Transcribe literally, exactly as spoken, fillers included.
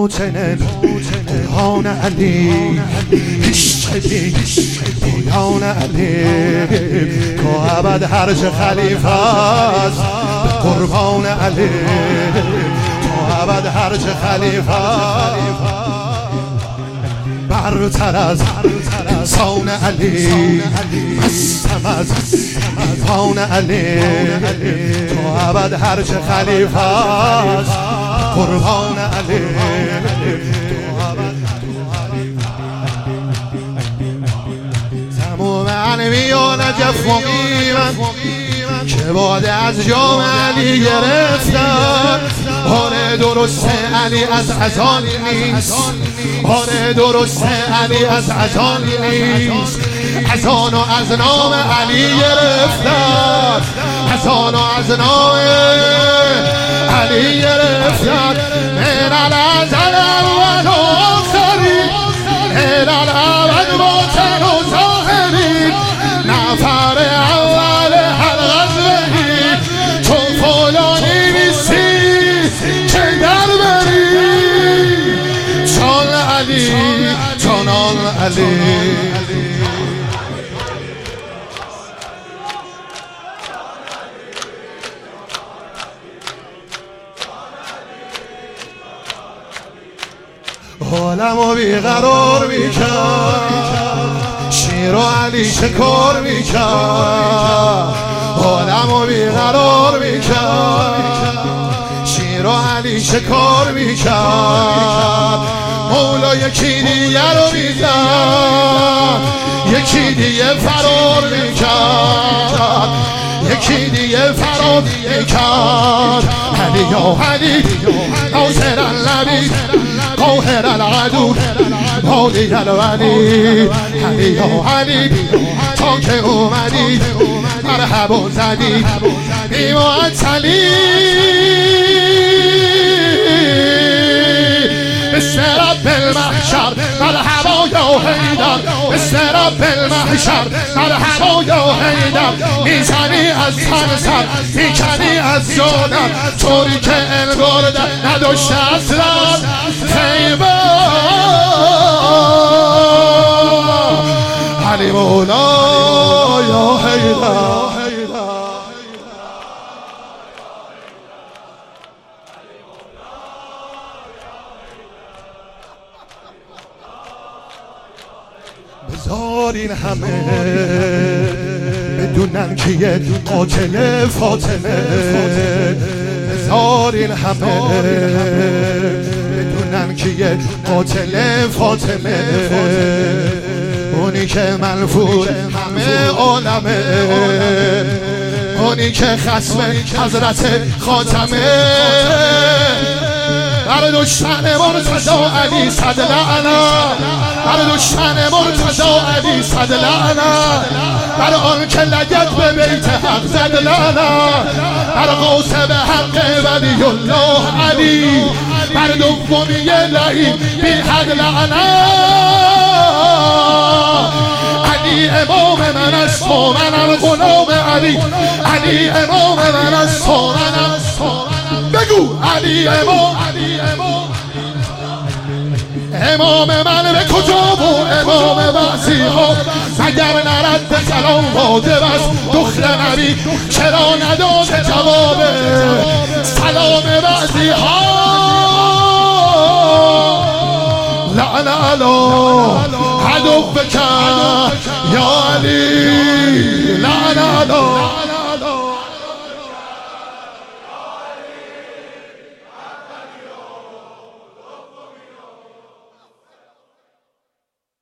فاتن قرآن علی هشتی پایان علی تا ابد هر چه خلیفه است به قربان علی تا ابد هر چه خلیفه برتر از انسان علی مستم از ایوان علی تا ابد هر چه خلیفه است قربان علی تمام انبیاء نجف مقیمن که باده از جام علی گرفتن. آره درسته علی از ازان نیست، آره درسته علی از ازان نیست، از آن و از نام علی گرفتن، از آن و از نام علی گرفتن. من الازل اول و آخری، من الابد باطن و ظاهری، نفر اول هر غزوهی تو فلانی نیستی که در بری چون علی چنان علی. عالمو بیقرار میکرد شیر و علی شکار میکرد، عالمو بیقرار میکرد شیر و علی شکار میکرد. مولا یکی دیگه رو میزد، یکی دیگه فرار میکرد، یکی دیگه فرار میکرد. علی یا علی ناصر النبی قاهر العدو مالی الولی، علی یا علی تا که اومدی مرحبا زدی بی‌معطلی. بسم رب المحشر مرحبا یا حیدر، بسم رب المحشر مرحبا یا حیدر. میزنی از تن سر میکنی از جادر، طوری که انگار در نداشته اصلا خیبه. علی مولا یا حیدر، بذار این همه بدونن که یه قاتل فاطمه، بذار این همه بدونن که یه قاتل فاطمه، اونی که منفور همه عالمه، اونی که خصم حضرت خاتمه. بر دشمن مرتضی علی صد لعنت، بر دشمن مرتضی علی صد لعنت، بر آن که لگد به بیت حق زد لعنت، بر قاسم حق ولی الله علی، بر دومی لعین بی حق لعنت. علی امام من است و منم غلام علی، علی امام من است و منم بگو علی امام، علی امام امام من به کجا و امام بعضی ها، مگر نرد سلام واجب است دختر نبی، چرا نداد جواب سلام بعضی ها. لعن علی عدو بکن یا علی، لعن علی